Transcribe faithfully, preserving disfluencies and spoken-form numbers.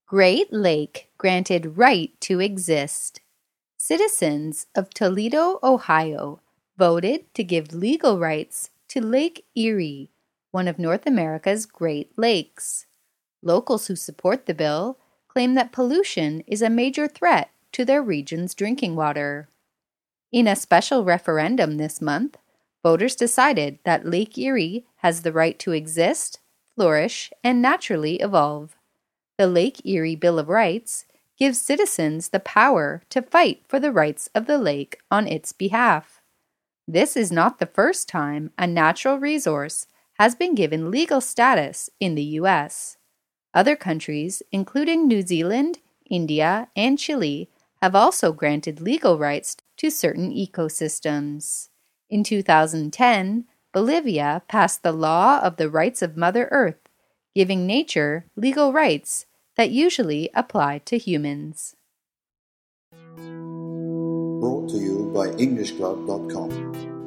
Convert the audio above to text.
Great Lake granted right to exist. Citizens of Toledo, Ohio, voted to give legal rights to Lake Erie, one of North America's Great Lakes. Locals who support the bill claim that pollution is a major threat to their region's drinking water. In a special referendum this month, voters decided that Lake Erie has the right to exist, flourish, and naturally evolve. The Lake Erie Bill of Rights gives citizens the power to fight for the rights of the lake on its behalf. This is not the first time a natural resource has been given legal status in the U S. Other countries, including New Zealand, India, and Chile, have also granted legal rights to certain ecosystems. In two thousand ten, Bolivia passed the Law of the Rights of Mother Earth, giving nature legal rights that usually apply to humans. Brought to you by English Club dot com.